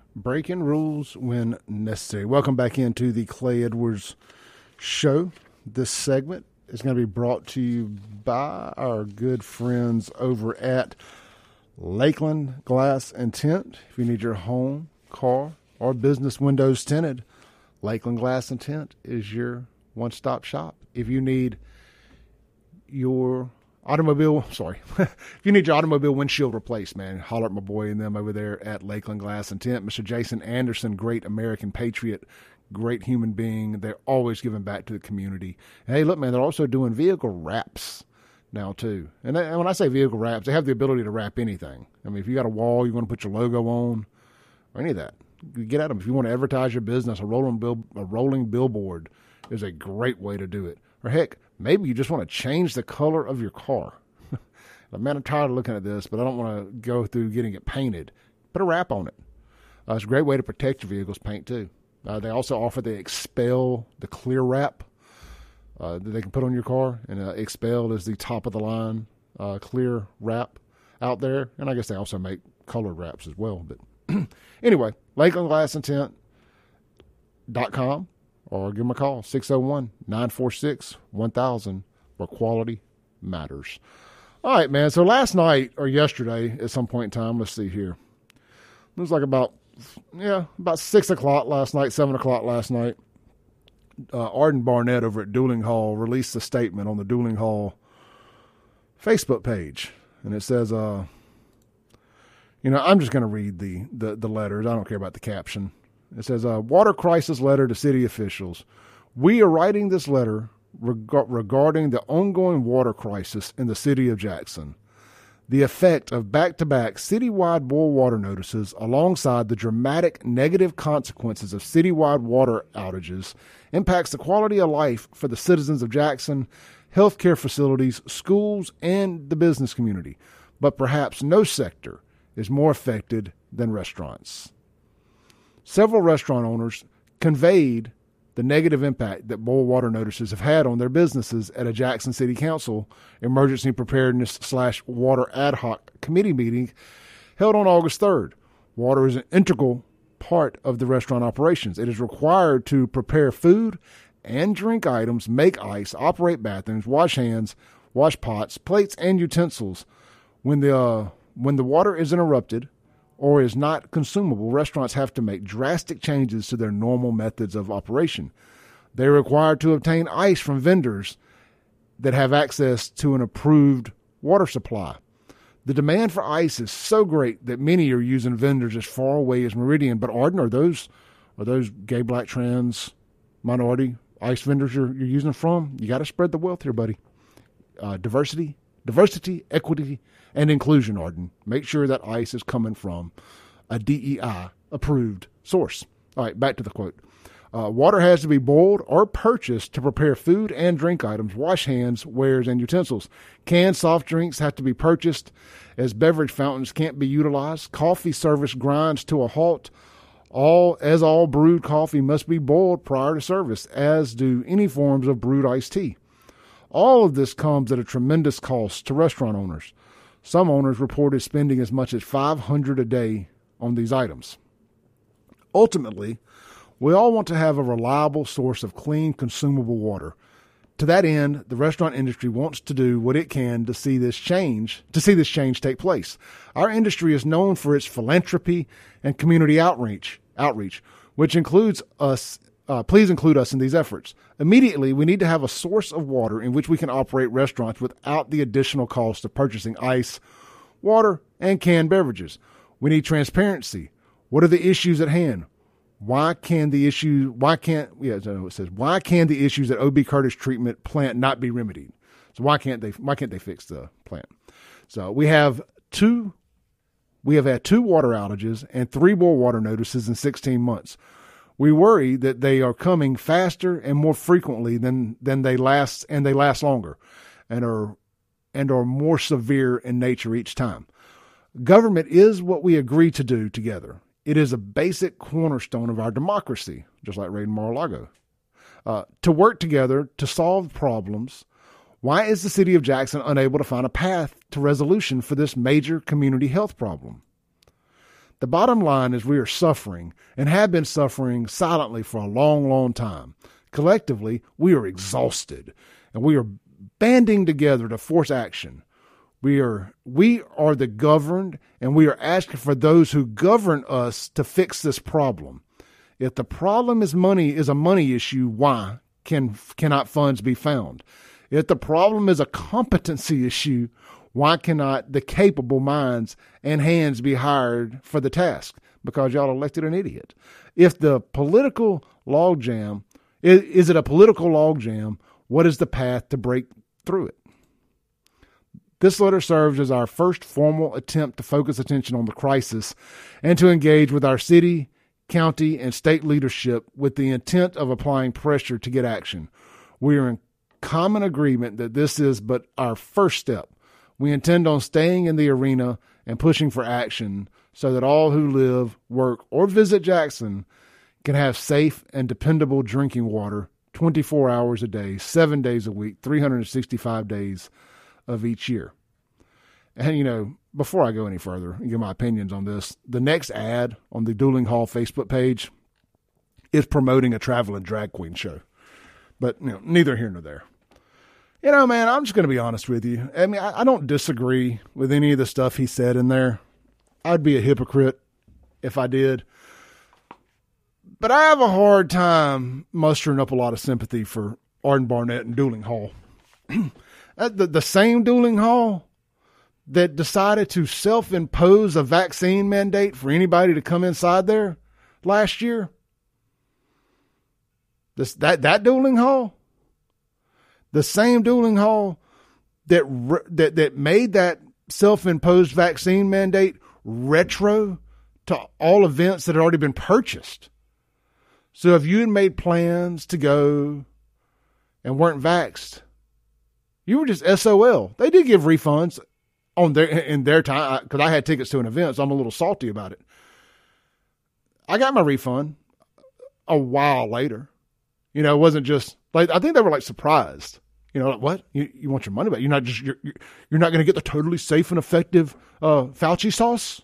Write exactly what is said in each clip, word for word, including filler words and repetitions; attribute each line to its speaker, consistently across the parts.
Speaker 1: breaking rules when necessary. Welcome back into the Clay Edwards Show. This segment is going to be brought to you by our good friends over at Lakeland Glass and Tint. If you need your home, car, or business windows tinted, Lakeland Glass and Tint is your one-stop shop. If you need your automobile, sorry, if you need your automobile windshield replaced, man, holler at my boy and them over there at Lakeland Glass and Tint. Mister Jason Anderson, great American patriot, great human being. They're always giving back to the community. And hey, look, man, they're also doing vehicle wraps now too. And, they, and when I say vehicle wraps, they have the ability to wrap anything. I mean, if you got a wall you want to put your logo on or any of that, you get at them. If you want to advertise your business, a rolling bill, a rolling billboard is a great way to do it. Or heck, maybe you just want to change the color of your car. Man, I'm tired of looking at this, but I don't want to go through getting it painted. Put a wrap on it. Uh, it's a great way to protect your vehicle's paint too. Uh, they also offer the Expel, the clear wrap uh, that they can put on your car. And uh, Expel is the top of the line uh, clear wrap out there. And I guess they also make colored wraps as well. But anyway, Lakeland Glass and Tint dot com or give them a call, six oh one, nine four six, one thousand, where quality matters. All right, man. So last night or yesterday at some point in time, let's see here. It was like about, yeah, about six o'clock last night, seven o'clock last night. Uh, Arden Barnett over at Dueling Hall released a statement on the Dueling Hall Facebook page. And it says, uh, you know, I'm just going to read the, the, the letters. I don't care about the caption. It says, uh, water crisis letter to city officials. We are writing this letter reg- regarding the ongoing water crisis in the city of Jackson. The effect of back-to-back citywide boil water notices alongside the dramatic negative consequences of citywide water outages impacts the quality of life for the citizens of Jackson, healthcare facilities, schools, and the business community. But perhaps no sector is more affected than restaurants. Several restaurant owners conveyed the negative impact that boil water notices have had on their businesses at a Jackson City Council Emergency Preparedness slash Water Ad Hoc Committee meeting held on August third. Water is an integral part of the restaurant operations. It is required to prepare food and drink items, make ice, operate bathrooms, wash hands, wash pots, plates, and utensils. When the uh, when the water is interrupted or is not consumable, restaurants have to make drastic changes to their normal methods of operation. They're required to obtain ice from vendors that have access to an approved water supply. The demand for ice is so great that many are using vendors as far away as Meridian. But Arden, are those are those gay, black, trans, minority ice vendors you're, you're using from? You got to spread the wealth here, buddy. Uh, diversity, diversity, equity, and inclusion, Arden. Make sure that ice is coming from a D E I-approved source. All right, back to the quote. Uh, water has to be boiled or purchased to prepare food and drink items, wash hands, wares, and utensils. Canned soft drinks have to be purchased as beverage fountains can't be utilized. Coffee service grinds to a halt. All as all brewed coffee must be boiled prior to service, as do any forms of brewed iced tea. All of this comes at a tremendous cost to restaurant owners. Some owners reported spending as much as five hundred dollars a day on these items. Ultimately, we all want to have a reliable source of clean, consumable water. To that end, the restaurant industry wants to do what it can to see this change, to see this change take place. Our industry is known for its philanthropy and community outreach, outreach, which includes us. Uh, please include us in these efforts. Immediately, we need to have a source of water in which we can operate restaurants without the additional cost of purchasing ice, water, and canned beverages. We need transparency. What are the issues at hand? Why can the issue? Why can't? Yeah, so it says why can the issues at O B Curtis treatment plant not be remedied? So why can't they? Why can't they fix the plant? So we have two. We have had two water outages and three boil water notices in sixteen months. We worry that they are coming faster and more frequently than, than they last, and they last longer, and are and are more severe in nature each time. Government is what we agree to do together. It is a basic cornerstone of our democracy, just like Raiden Mar-a-Lago. Uh, to work together to solve problems. Why is the city of Jackson unable to find a path to resolution for this major community health problem? The bottom line is we are suffering and have been suffering silently for a long, long time. Collectively, we are exhausted and we are banding together to force action. We are, we are the governed, and we are asking for those who govern us to fix this problem. If the problem is money, is a money issue, why can, cannot funds be found? If the problem is a competency issue, why cannot the capable minds and hands be hired for the task? Because y'all elected an idiot. If the political logjam, is, is it a political logjam? What is the path to break through it? This letter serves as our first formal attempt to focus attention on the crisis and to engage with our city, county, and state leadership with the intent of applying pressure to get action. We are in common agreement that this is but our first step. We intend on staying in the arena and pushing for action so that all who live, work, or visit Jackson can have safe and dependable drinking water twenty-four hours a day, seven days a week, three hundred sixty-five days of each year. And, you know, before I go any further and give my opinions on this, the next ad on the Dueling Hall Facebook page is promoting a traveling drag queen show. But, you know, neither here nor there. You know, man, I'm just going to be honest with you. I mean, I, I don't disagree with any of the stuff he said in there. I'd be a hypocrite if I did. But I have a hard time mustering up a lot of sympathy for Arden Barnett and Dueling Hall. the, the same Dueling Hall that decided to self-impose a vaccine mandate for anybody to come inside there last year. This that that Dueling Hall, the same Dueling Hall that that that made that self-imposed vaccine mandate retro to all events that had already been purchased. So if you had made plans to go and weren't vaxxed, you were just S O L. They did give refunds on their in their time because I had tickets to an event, so I'm a little salty about it. I got my refund a while later. You know, it wasn't just like, I think they were like surprised. You know, like, what? You, you want your money back? You're not just, you're, you're not going to get the totally safe and effective uh, Fauci sauce?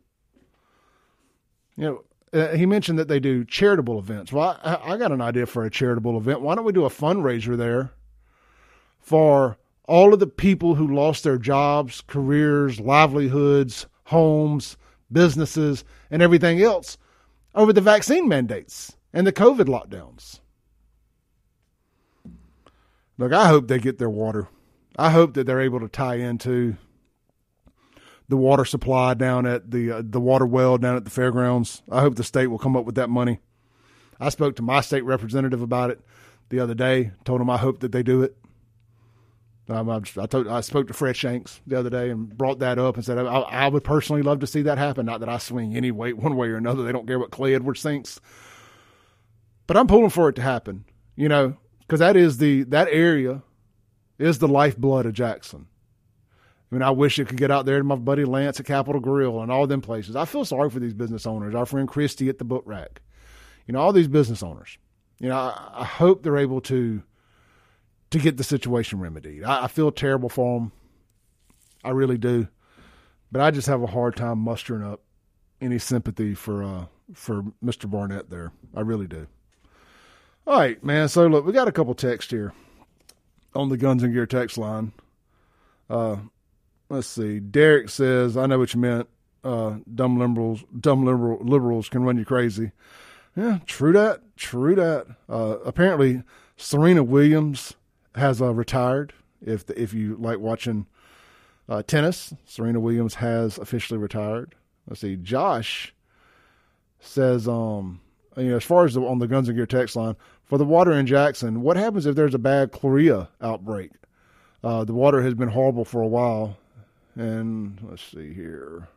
Speaker 1: You know, uh, he mentioned that they do charitable events. Well, I, I got an idea for a charitable event. Why don't we do a fundraiser there for all of the people who lost their jobs, careers, livelihoods, homes, businesses, and everything else over the vaccine mandates and the COVID lockdowns? Look, I hope they get their water. I hope that they're able to tie into the water supply down at the uh, the water well down at the fairgrounds. I hope the state will come up with that money. I spoke to my state representative about it the other day. Told him I hope that they do it. Um, I, just, I, told, I spoke to Fred Shanks the other day and brought that up and said I, I would personally love to see that happen. Not that I swing any way, one way or another. They don't care what Clay Edwards thinks. But I'm pulling for it to happen, you know, because that is the that area is the lifeblood of Jackson. I mean, I wish it could get out there to my buddy Lance at Capitol Grill and all them places. I feel sorry for these business owners. Our friend Christy at the Book Rack. You know, all these business owners. You know, I, I hope they're able to to get the situation remedied. I, I feel terrible for them. I really do. But I just have a hard time mustering up any sympathy for uh, for Mister Barnett there. I really do. All right, man. So, look, we got a couple texts here on the Guns and Gear text line. Uh, let's see. Derek says, I know what you meant. Uh, dumb liberals, dumb liberal liberals can run you crazy. Yeah, true that. True that. Uh, apparently, Serena Williams has uh, retired. If the, if you like watching uh, tennis, Serena Williams has officially retired. Let's see. Josh says, um, you know, as far as the, on the Guns and Gear text line, for the water in Jackson, what happens if there's a bad chlorea outbreak? Uh, the water has been horrible for a while. And let's see here.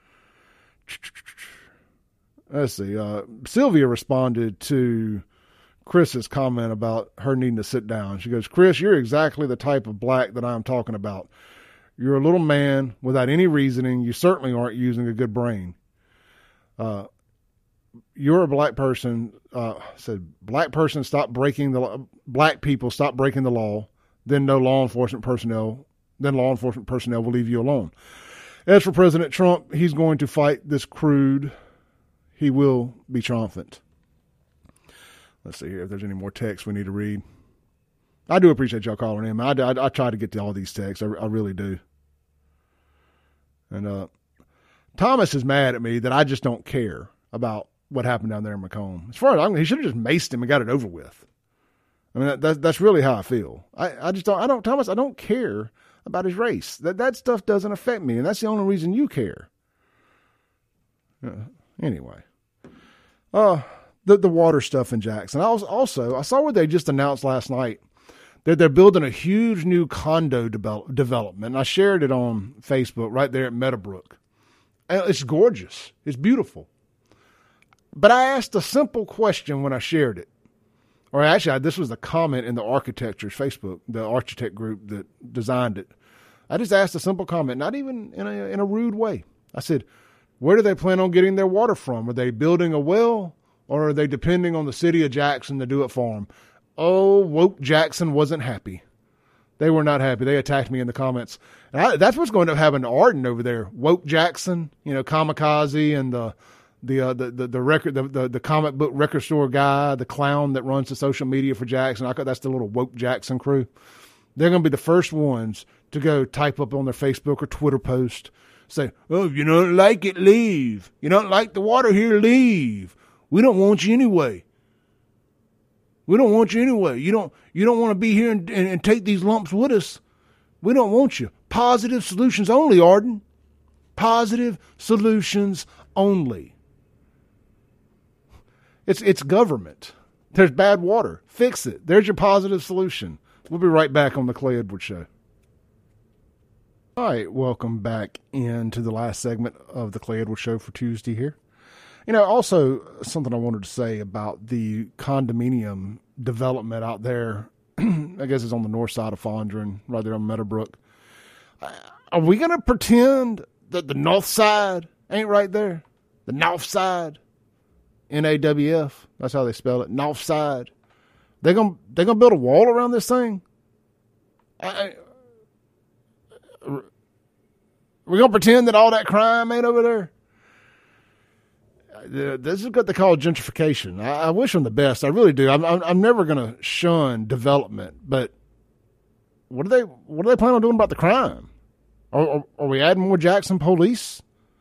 Speaker 1: Let's see. Uh, Sylvia responded to Chris's comment about her needing to sit down. She goes, Chris, you're exactly the type of black that I'm talking about. You're a little man without any reasoning. You certainly aren't using a good brain. Uh, you're a black person. Uh, said black person, stop breaking the black people, stop breaking the law. Then no law enforcement personnel, then law enforcement personnel will leave you alone. As for President Trump, he's going to fight this crude. He will be triumphant. Let's see here if there's any more texts we need to read. I do appreciate y'all calling in. I, I, I try to get to all these texts. I, I really do. And uh, Thomas is mad at me that I just don't care about what happened down there in Macomb. As far as I'm, he should have just maced him and got it over with. I mean, that, that, that's really how I feel. I, I just don't, I don't, Thomas, I don't care about his race. That, that stuff doesn't affect me, and that's the only reason you care. Uh, anyway. Uh, the, the water stuff in Jackson. I was also, I saw where they just announced last night that they're building a huge new condo develop, development. And I shared it on Facebook right there at Meadowbrook. And it's gorgeous. It's beautiful. But I asked a simple question when I shared it. Or actually, this was the comment in the architecture's Facebook, the architect group that designed it. I just asked a simple comment, not even in a, in a rude way. I said, where do they plan on getting their water from? Are they building a well, or are they depending on the city of Jackson to do it for them? Oh, woke Jackson wasn't happy. They were not happy. They attacked me in the comments. And I, that's what's going to happen to Arden over there. Woke Jackson, you know, Kamikaze and the the uh, the, the the record the, the the comic book record store guy, the clown that runs the social media for Jackson. I that's the little woke Jackson crew. They're going to be the first ones to go type up on their Facebook or Twitter post, say, "Oh, if you don't like it, leave. You don't like the water here, leave. We don't want you anyway. We don't want you anyway. You don't you don't want to be here and, and, and take these lumps with us. We don't want you. Positive solutions only, Arden. Positive solutions only." It's it's government. There's bad water. Fix it. There's your positive solution. We'll be right back on the Clay Edwards Show. All right, welcome back into the last segment of the Clay Edwards Show for Tuesday here. You know, also something I wanted to say about the condominium development out there. I guess it's on the north side of Fondren, right there on Meadowbrook. Are we going to pretend that the north side ain't right there? The north side? N A W F. That's how they spell it. North side. They're going to they're gonna build a wall around this thing? I, we're going to pretend that all that crime ain't over there? This is what they call gentrification. I, I wish them the best. I really do. I'm, I'm, I'm never going to shun development, but what are they? What are they planning on doing about the crime? Are, are, are we adding more Jackson police?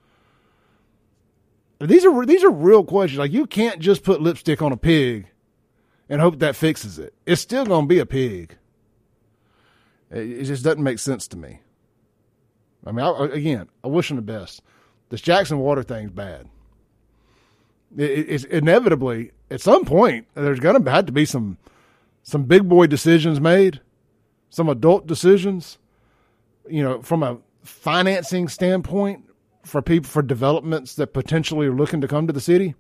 Speaker 1: These are these are real questions. Like, you can't just put lipstick on a pig and hope that fixes it. It's still going to be a pig. It, it just doesn't make sense to me. I mean, I, again, I wish them the best. This Jackson water thing's bad. It's inevitably, at some point, there's going to have to be some some big boy decisions made, some adult decisions, you know, from a financing standpoint for people, for developments that potentially are looking to come to the city.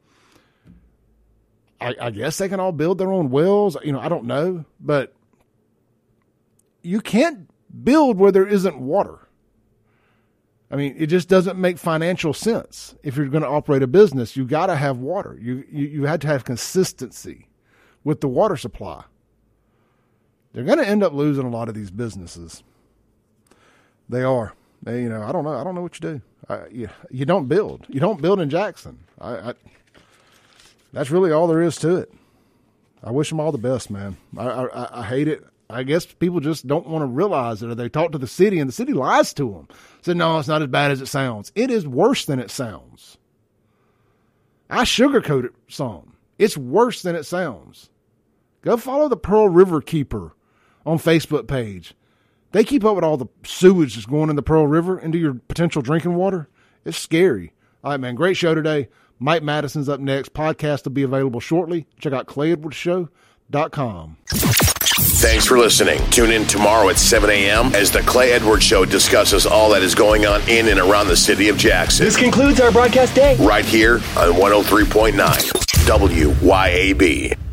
Speaker 1: I, I guess they can all build their own wells. You know, I don't know, but you can't build where there isn't water. I mean, it just doesn't make financial sense. If you're going to operate a business, you got to have water. You, you you had to have consistency with the water supply. They're going to end up losing a lot of these businesses. They are. They, you know, I don't know. I don't know what you do. I, you, you don't build. You don't build in Jackson. I, I, that's really all there is to it. I wish them all the best, man. I, I, I hate it. I guess people just don't want to realize it, or they talk to the city and the city lies to them. Said, no, it's not as bad as it sounds. It is worse than it sounds. I sugarcoat it some. It's worse than it sounds. Go follow the Pearl River Keeper on Facebook page. They keep up with all the sewage that's going in the Pearl River into your potential drinking water. It's scary. All right, man, great show today. Mike Madison's up next. Podcast will be available shortly. Check out clay edwards show dot com.
Speaker 2: Thanks for listening. Tune in tomorrow at seven a.m. as the Clay Edwards Show discusses all that is going on in and around the city of Jackson.
Speaker 3: This concludes our broadcast day.
Speaker 2: Right here on one oh three point nine W Y A B.